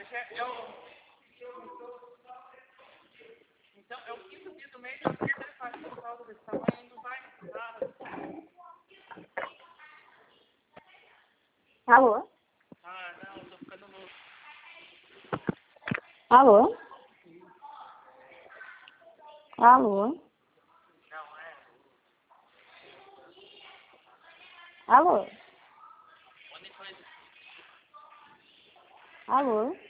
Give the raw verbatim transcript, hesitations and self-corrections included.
já é o... Então, é o quinto dia do mês, você faz um saldo desse tamanho e não vai nada. Alô? Ah, não, tô ficando louco. Alô? Alô? Não, é. Alô? Onde foi? Alô?